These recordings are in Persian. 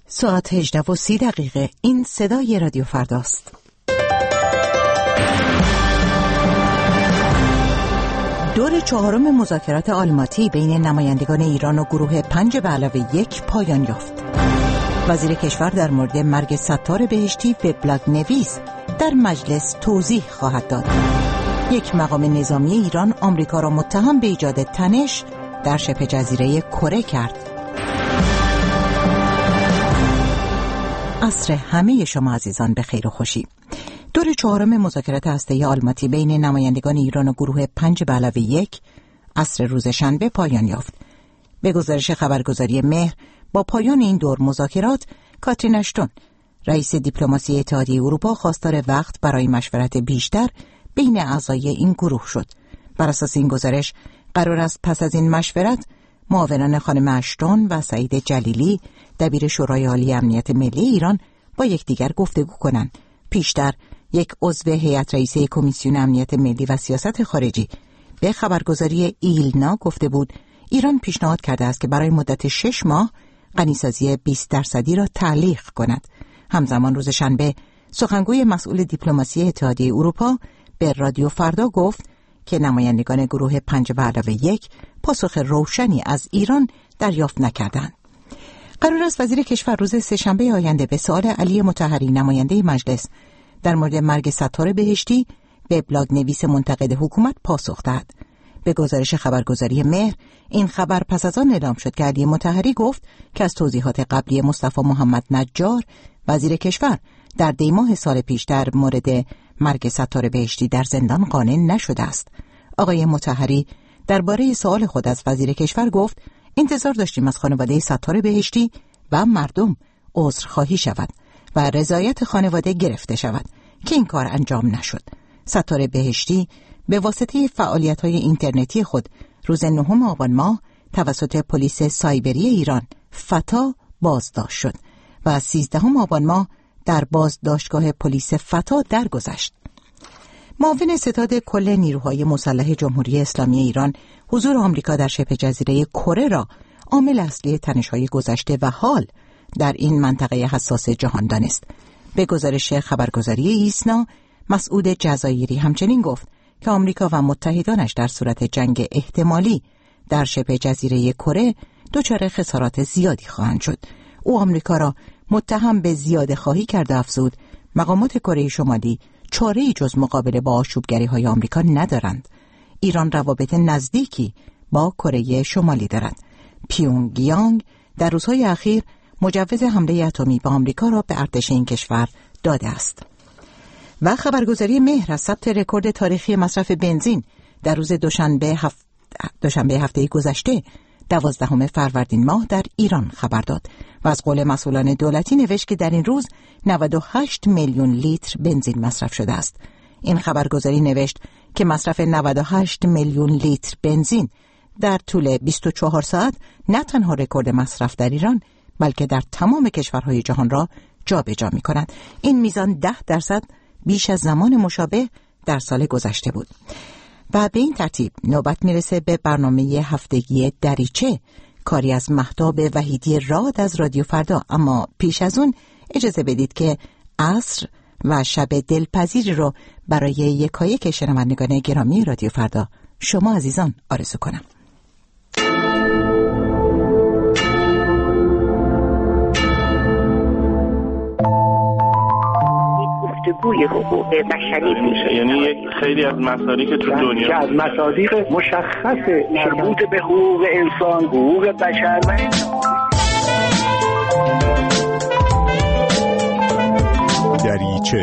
ساعت 18:30 این صدای رادیو فرداست. دور چهارم مذاکرات آلماتی بین نمایندگان ایران و گروه 5+1 پایان یافت. وزیر کشور در مورد مرگ ستار بهشتی وبلاگ نویس در مجلس توضیح خواهد داد. یک مقام نظامی ایران آمریکا را متهم به ایجاد تنش در شبه جزیره کره کرد. عصر همه شما عزیزان به خیر و خوشی. دور چهارم مذاکرات هسته‌ای آلماتی بین نمایندگان ایران و گروه 5+1 عصر روز شنبه پایان یافت. به گزارش خبرگزاری مهر، با پایان این دور مذاکرات، کاترین اشتون، رئیس دیپلماسی اتحادیه اروپا، خواستار وقت برای مشورت بیشتر بین اعضای این گروه شد. بر اساس این گزارش، قرار است پس از این مشورت معاونان خانم اشتون و سعید جلیلی، دبیر شورای عالی امنیت ملی ایران، با یکدیگر گفتگو کنند. پیشتر یک عضو هیئت رئیسه کمیسیون امنیت ملی و سیاست خارجی به خبرگزاری ایلنا گفته بود ایران پیشنهاد کرده است که برای مدت 6 ماه غنیسازی 20% را تعلیق کند. همزمان روز شنبه سخنگوی مسئول دیپلماسی اتحادیه اروپا به رادیو فردا گفت که نمایندگان گروه 5+1 پاسخ روشنی از ایران دریافت نکردند. قرار است وزیر کشور روز سه‌شنبه آینده به سؤال علی مطهری، نماینده مجلس، در مورد مرگ ستار بهشتی وبلاگ نویس منتقد حکومت پاسخ دهد. به گزارش خبرگزاری مهر، این خبر پس از آن اعلام شد که علی مطهری گفت که از توضیحات قبلی مصطفی محمد نجار، وزیر کشور، در دیماه سال پیش در مورد مرگ ستار بهشتی در زندان قانع نشده است. آقای مطهری درباره سؤال خود از وزیر کشور گفت انتظار داشتیم از خانواده ستار بهشتی و مردم عذرخواهی شود و رضایت خانواده گرفته شود که این کار انجام نشد. ستار بهشتی به واسطه فعالیت‌های اینترنتی خود روز 9 آبان ماه توسط پلیس سایبری ایران فتا بازداشت شد و 13 آبان ماه در بازداشتگاه پلیس فتا درگذشت. معاون ستاد کل نیروهای مسلح جمهوری اسلامی ایران حضور آمریکا در شبه جزیره کره را عامل اصلی تنش‌های گذشته و حال در این منطقه حساس جهان دانست. به گزارش خبرگزاری ایسنا، مسعود جزایری همچنین گفت که آمریکا و متحدانش در صورت جنگ احتمالی در شبه جزیره کره دچار خسارات زیادی خواهند شد. او آمریکا را متهم به زیاده خواهی کرد و افزود مقامات کره شمالی چاره‌ای جز مقابله با آشوبگری‌های آمریکا ندارند. ایران روابط نزدیکی با کره شمالی دارد. پیونگیانگ در روزهای اخیر مجوز حمله اتمی به آمریکا را به ارتش این کشور داده است. و خبرگزاری مهر از ثبت رکورد تاریخی مصرف بنزین در روز دوشنبه هفته گذشته 12 فروردین ماه در ایران خبر داد و از قول مسئولان دولتی نوشت که در این روز 98 میلیون لیتر بنزین مصرف شده است. این خبرگزاری نوشت که مصرف 98 میلیون لیتر بنزین در طول 24 ساعت نه تنها رکورد مصرف در ایران بلکه در تمام کشورهای جهان را جابجا می‌کند. این میزان 10% بیش از زمان مشابه در سال گذشته بود. و به این ترتیب نوبت میرسه به برنامه هفتگی دریچه، کاری از مهتاب وحیدی راد از رادیو فردا. اما پیش از اون اجازه بدید که عصر و شب دلپذیری رو برای یکایک شنوندگان گرامی رادیو فردا شما عزیزان آرزو کنم. گفتگوی حقوق بشری میشه، یعنی یک خیلی از مصادیق تو دنیا که از مصادیق مشخص مربوط به حقوق انسان، حقوق بشر. دریچه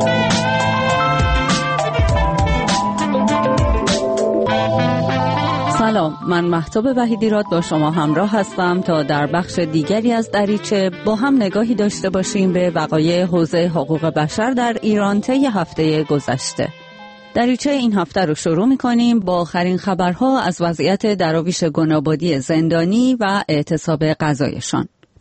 سلام، من مهتاب وحیدی راد با شما همراه هستم تا در بخش دیگری از دریچه با هم نگاهی داشته باشیم به وقایع حوزه حقوق بشر در ایران طی هفته گذشته. دریچه این هفته رو شروع می‌کنیم با آخرین خبرها از وضعیت دراویش گنابادی زندانی و اعتصاب قضایشان.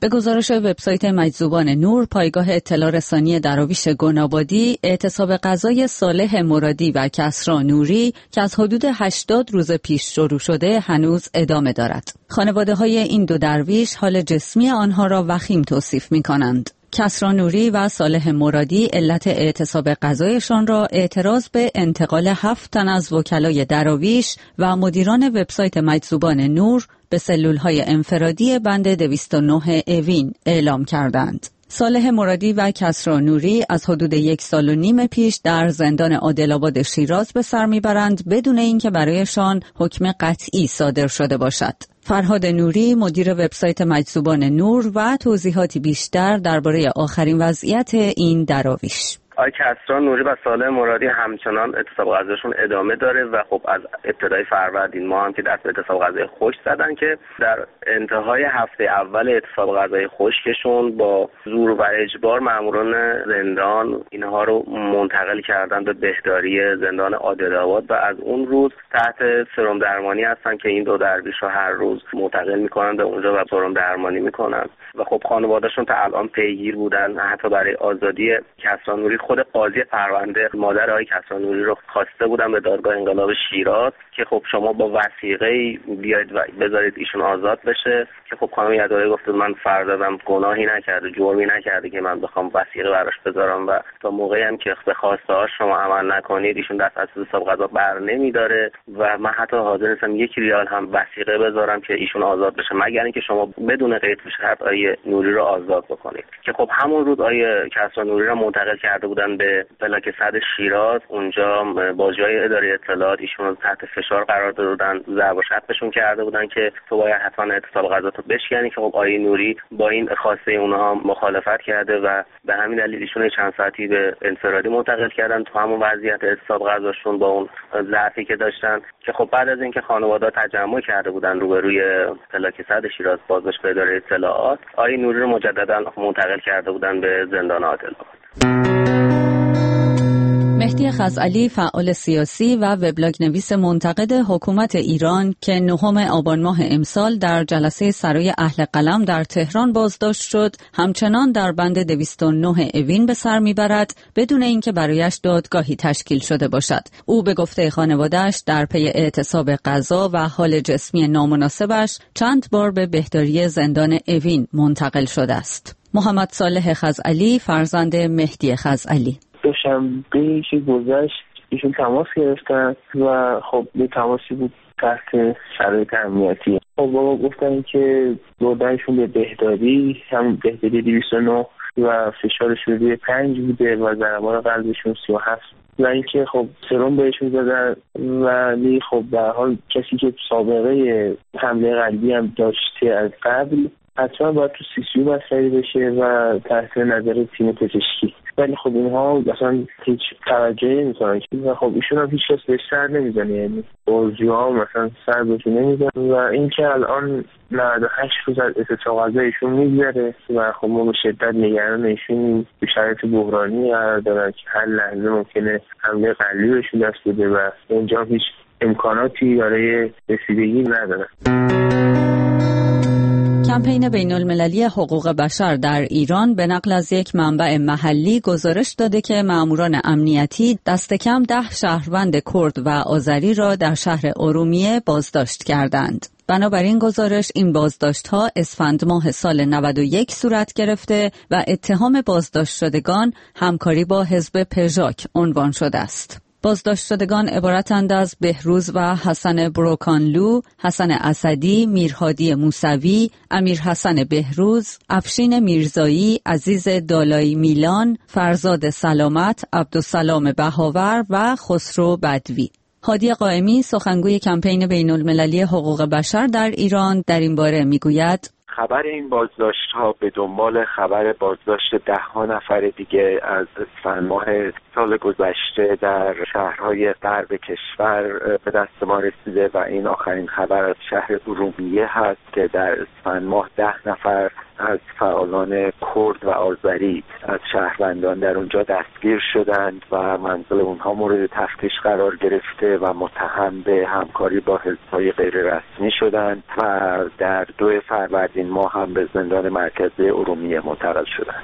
به گزارش وبسایت مجذوبان نور، پایگاه اطلاع رسانی دراویش گنابادی، اعتصاب غذای صالح مرادی و کسری نوری که از حدود 80 روز پیش شروع شده هنوز ادامه دارد. خانواده‌های این دو درویش حال جسمی آنها را وخیم توصیف می‌کنند. کسری نوری و صالح مرادی علت اعتصاب غذایشان را اعتراض به انتقال 7 تن از وکلای دراویش و مدیران وبسایت مجذوبان نور به سلول‌های انفرادی بند 209 اوین اعلام کردند. صالح مرادی و کسری نوری از حدود 1.5 سال پیش در زندان عادل‌آباد شیراز به سر میبرند بدون اینکه برایشان حکم قطعی صادر شده باشد. فرهاد نوری، مدیر وبسایت مجذوبان نور، و توضیحاتی بیشتر درباره آخرین وضعیت این دراویش. آقای کسری نوری و صالح مرادی همچنان اعتصاب غذایشون ادامه داره و خب از ابتدای فروردین ماه هم که دست به اعتصاب غذای خشک زدن که در انتهای هفته اول اعتصاب غذای خشکشون با زور و اجبار ماموران زندان اینها رو منتقل کردن به بهداری زندان عادل‌آباد و از اون روز تحت سرم درمانی هستن که این دو درویش رو هر روز منتقل میکنن به اونجا و سرم درمانی میکنن و خب خانواده‌شون تا الان پیگیر بودن. حتی برای آزادی کسری نوری خود قاضی پرونده مادر آقای کسری نوری رو خواسته بودن به دادگاه انقلاب شیراز که خب شما با وثیقه‌ای بیاید و بذارید ایشون آزاد بشه، که خب خانم یدایی گفت من فرزندم گناهی نکرده، جرمی نکرده که من بخوام وثیقه براش بذارم و تا موقعی هم که به خواسته‌هاش شما عمل نکنید ایشون دست از حساب قضا بر نمی‌داره و من حتی حاضر نیستم 1 ریال هم وثیقه بذارم که ایشون آزاد بشه مگر اینکه شما بدون قید و شرط آقای نوری رو آزاد بکنید. که خب همون روز آقای کسری نوری رو منتقل کرده بودن به پلاک 100 شیراز. اونجا بازجوی اداره اطلاعات ایشون رو تحت فشار قرار داده بودن، ضرب و شتمشون کرده بودن که تو باید حتما اعتصاب غذاتو بشکنی، که خب آقای نوری با این خواسته اونها مخالفت کرده و به همین دلیل ایشون چند ساعتی به انفرادی منتقل کردن تو همون وضعیت اعتصاب غذاشون با اون ضعفی که داشتن. که خب بعد از اینکه خانواده تجمع کرده بودن روبروی پلاک 100 شیراز بازداشت به اداره اطلاعات، آقای نوری رو مجددا منتقل کرده بودن به زندان عادل‌آباد. مهدی خزعلی، فعال سیاسی و وبلاگ نویس منتقد حکومت ایران که 9 آبان ماه امسال در جلسه سرای اهل قلم در تهران بازداشت شد، همچنان در بند 209 اوین به سر میبرد بدون اینکه برایش دادگاهی تشکیل شده باشد. او به گفته خانواده‌اش در پی اعتصاب غذا و حال جسمی نامناسبش چند بار به بهداری زندان اوین منتقل شده است. محمد صالح خزعلی، فرزند مهدی خزعلی: دوشنبه گذشت ایشون تماس گرفتن و خب به تماسی بود تحت شرایط امنیتی. خب بابا گفتن که بردنشون به بهداری، هم بهداری 209 و فشارش روی 5 بوده و ضربان قلبشون 37 و اینکه خب سرم بهشون زدن ولی خب به هر حال کسی که سابقه حمله قلبی هم داشته از قبل حتما باید تو CCU بستری بشه و تحت نظر تیم پزشکی، ولی خب اینها اصلا هیچ توجهی نمی‌کنن و خب ایشون هم هیچ کس بهش سر نمیزنه، یعنی بازجوها مثلا سر بهش نمیزنن و اینکه الان 98 روز از اعتصاب غذا ایشون میگذره و خب ما به شدت نگران ایشون به شرایط بحرانی قرار دارن که هر لحظه ممکنه حمله قلبی بهشون دست بده و اونجا هیچ امکاناتی برای رسیدگی ندارن. کمپین بین‌المللی حقوق بشر در ایران به نقل از یک منبع محلی گزارش داده که ماموران امنیتی دست کم 10 شهروند کرد و آذری را در شهر ارومیه بازداشت کردند. بنابراین گزارش این بازداشت‌ها اسفند ماه سال 91 صورت گرفته و اتهام بازداشت شدگان همکاری با حزب پژاک عنوان شده است. بازداشت شدگان عبارتند از بهروز و حسن بروکانلو، حسن اسدی، میرهادی موسوی، امیر حسن بهروز، افشین میرزایی، عزیز دالایی میلان، فرزاد سلامت، عبدالسلام بهاور و خسرو بدوی. هادی قائمی، سخنگوی کمپین بین‌المللی حقوق بشر در ایران، در این باره میگوید: خبر این بازداشت‌ها به دنبال خبر بازداشت 10 نفر دیگه از اسفند ماه سال گذشته در شهرهای غرب کشور به دست ما رسیده و این آخرین خبر از شهر ارومیه هست که در اسفند ماه 10 نفر از فعالان کرد و آذری از شهروندان در اونجا دستگیر شدند و منزل اونها مورد تفتیش قرار گرفته و متهم به همکاری با حزب‌های غیر رسمی شدند و در 2 فروردین ماه هم به زندان مرکزی ارومیه منتقل شدند.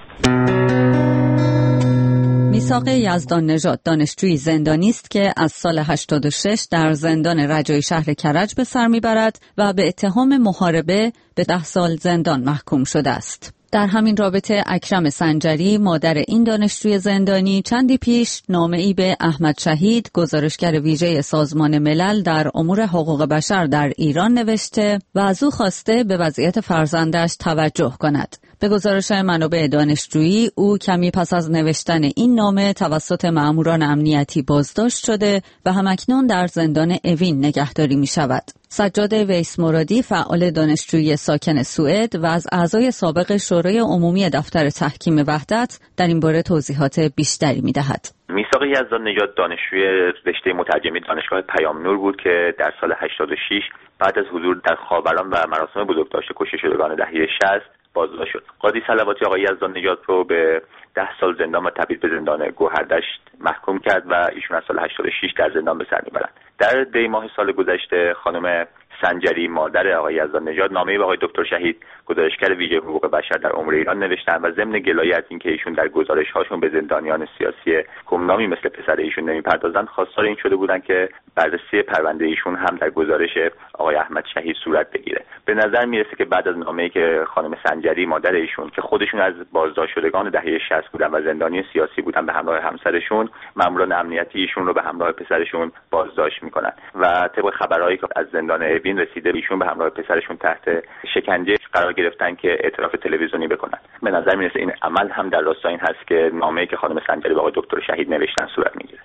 میثاق یزدان نژاد دانشجویی زندانی است که از سال 86 در زندان رجایی شهر کرج به سر میبرد و به اتهام محاربه به 10 سال زندان محکوم شده است. در همین رابطه اکرم سنجری مادر این دانشجوی زندانی چندی پیش نامه‌ای به احمد شهید گزارشگر ویژه سازمان ملل در امور حقوق بشر در ایران نوشته و از او خواسته به وضعیت فرزندش توجه کند. به گزارش منابع دانشجویی او کمی پس از نوشتن این نامه توسط مأموران امنیتی بازداشت شده و همکنون در زندان اوین نگهداری می شود. سجاد ویس مرادی فعال دانشجویی ساکن سوئد و از اعضای سابق شورای عمومی دفتر تحکیم وحدت در این باره توضیحات بیشتری می دهد. میثاق یزدان نژاد دانشجوی رشته مترجمی دانشگاه پیام نور بود که در سال 86 بعد از حضور در خاوران و مراسم بزرگداشت کشته شدگان دهه 60 بازداشت شد. قاضی صلواتی آقای یزدان نژاد رو به 10 سال زندان و تبعید به زندان گوهردشت محکوم کرد و ایشون از سال 86 در زندان به سر میبرند. در دی ماه سال گذشته خانم سنجری مادر آقای یزدان نژاد نامه‌ای به آقای دکتر شهید گزارشگر ویژه حقوق بشر در امور ایران نوشتند و ضمن گلایه از اینکه ایشون در گزارش‌هاشون به زندانیان سیاسی گمنامی مثل پسر ایشون نمی‌پردازند خواستار این شده بودند که بررسی پرونده ایشون هم در گزارش آقای احمد شهید صورت بگیره. به نظر میرسه که بعد از نامه‌ای که خانم سنجری مادر ایشون که خودشون از بازداشت شدگان دهه 60 بودن و زندانی سیاسی بودن به همراه همسرشون ماموران امنیتی ایشون رو به همراه پسرشون بازداشت می‌کنند و طبق خبرهایی که از زندان اوین رسیده ایشون به همراه پسرشون تحت شکنجه قرار گرفتن که اعتراف تلویزیونی بکنن. به نظر میرسه این عمل هم در راستای این هست که نامه‌ای که خانم سنجری به آقای دکتر شهید نوشتن صورت میگیره.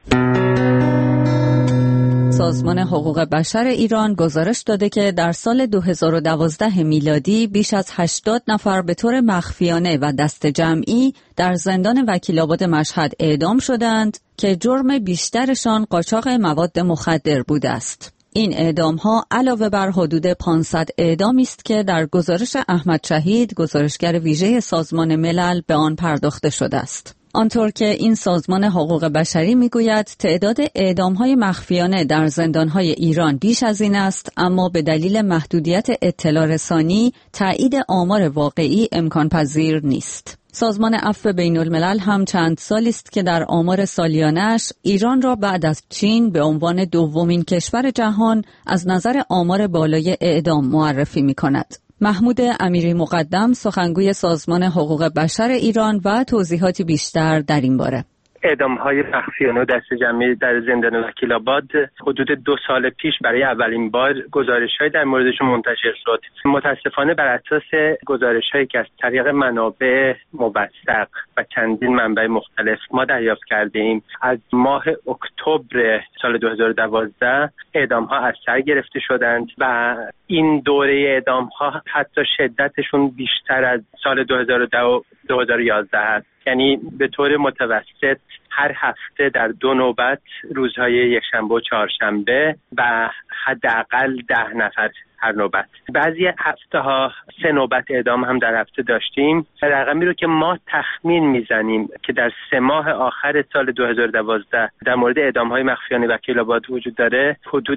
سازمان حقوق بشر ایران گزارش داده که در سال 2012 میلادی بیش از 80 نفر به طور مخفیانه و دست جمعی در زندان وکیل‌آباد مشهد اعدام شدند که جرم بیشترشان قاچاق مواد مخدر بوده است. این اعدام‌ها علاوه بر حدود 500 اعدامی است که در گزارش احمد شهید گزارشگر ویژه سازمان ملل به آن پرداخته شده است. آنطور که این سازمان حقوق بشری میگوید تعداد اعدام‌های مخفیانه در زندان‌های ایران بیش از این است، اما به دلیل محدودیت اطلاع رسانی تایید آمار واقعی امکان پذیر نیست. سازمان عفو بین‌الملل هم چند سالی است که در آمار سالیانه‌اش ایران را بعد از چین به عنوان دومین کشور جهان از نظر آمار بالای اعدام معرفی می‌کند. محمود امیری مقدم سخنگوی سازمان حقوق بشر ایران و توضیحاتی بیشتر در این باره. اعدام‌های مخفیانه و دست جمعی در زندان وکیل‌آباد حدود 2 سال پیش برای اولین بار گزارش‌های در موردشون منتشر شد. متاسفانه بر اساس گزارش‌هایی که از طریق منابع موثق و چندین منبع مختلف ما دریافت کردیم، از ماه اکتبر سال 2012 اعدام‌ها از سر گرفته شدند و این دوره اعدام‌ها حتی شدتشون بیشتر از سال 2010 و 2011 است. یعنی به طور متوسط هر هفته در 2 نوبت روزهای یکشنبه و چهارشنبه و حداقل 10 نفر هر نوبت. بعضی هفته ها 3 نوبت اعدام هم در هفته داشتیم. رقمی رو که ما تخمین میزنیم که در 3 ماه آخر سال 2012 در مورد اعدام های مخفیانه وکیل‌آباد وجود داره حدود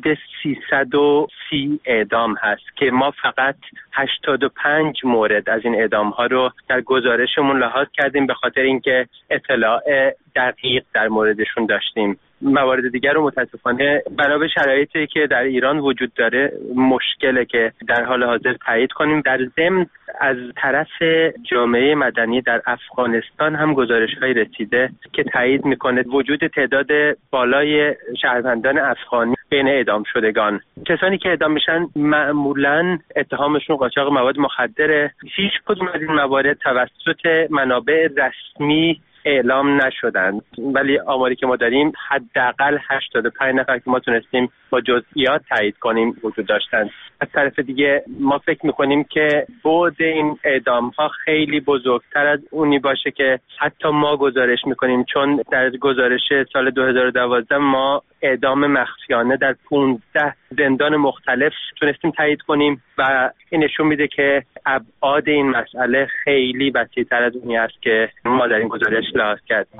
330 اعدام هست که ما فقط 85 مورد از این اعدام ها رو در گزارشمون لحاظ کردیم به خاطر اینکه اطلاع دقیق در موردشون داشتیم. موارد دیگر رو متاسفانه بنا به شرایطی که در ایران وجود داره مشکله که در حال حاضر تایید کنیم. در ضمن از طرف جامعه مدنی در افغانستان هم گزارش‌های رسیده که تایید میکنه وجود تعداد بالای شهروندان افغانی بین اعدام شدگان. کسانی که اعدام میشن معمولاً اتهامشون قاچاق مواد مخدره. هیچ کدوم از این موارد توسط منابع رسمی اعلام نشدند، ولی آماری که ما داریم حداقل 85 نفر که ما تونستیم با جزئیات تایید کنیم وجود داشتند. از طرف دیگه ما فکر میکنیم که بعد این اعدام ها خیلی بزرگتر از اونی باشه که حتی ما گزارش میکنیم، چون در گزارش سال 2012 ما اعدام مخفیانه در 15 زندان مختلف تونستیم تایید کنیم و این نشون میده که ابعاد این مسئله خیلی وسیع‌تر از اونی است که ما در این گزارش لحاظ کردیم.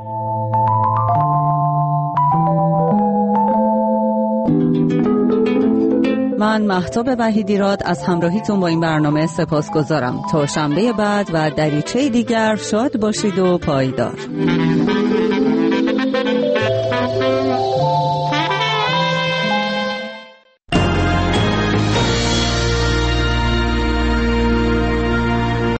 من مهتاب وحیدیراد از همراهیتون با این برنامه سپاسگزارم. تا شنبه بعد و دریچه دیگر شاد باشید و پایدار.